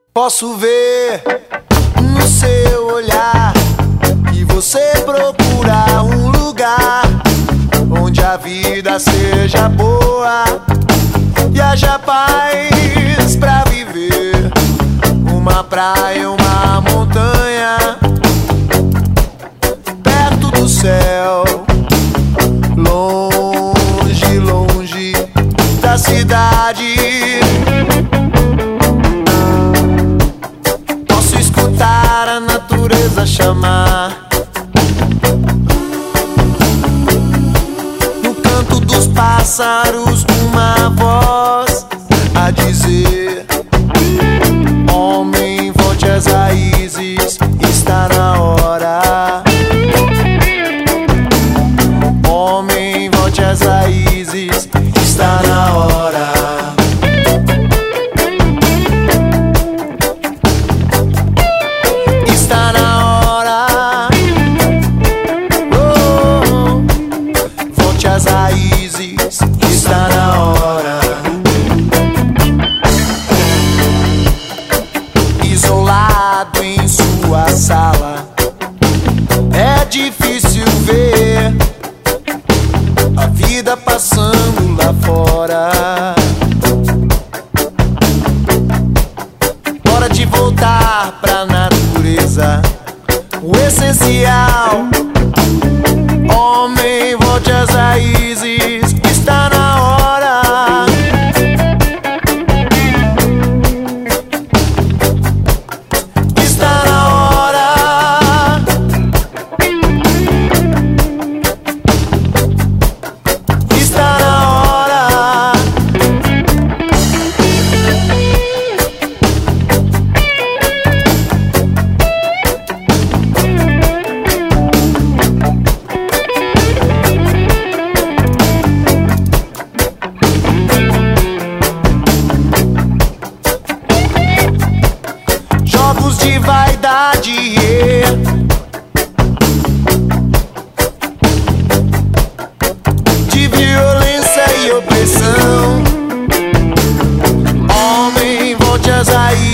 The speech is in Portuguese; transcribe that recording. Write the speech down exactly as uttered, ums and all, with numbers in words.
Posso ver no seu olhar que você procura um lugar onde a vida seja boa e haja paz pra viver. Uma praia, uma montanha, perto do céu, longe, longe da cidade. Posso escutar a natureza chamar, no canto dos pássaros uma voz a dizer: homem, volte às raízes, está na hora. Homem, volte às raízes, está na hora. Está na hora. Oh, volte às raízes, está na hora. Isolado em sua sala, é difícil ver a vida passando lá fora. Hora de voltar pra natureza, o essencial. Homem, volte às raízes, está na hora. Está na hora. Está na hora. Jogos de vaidade, yeah. De violência e opressão. Homem, volte às raízes.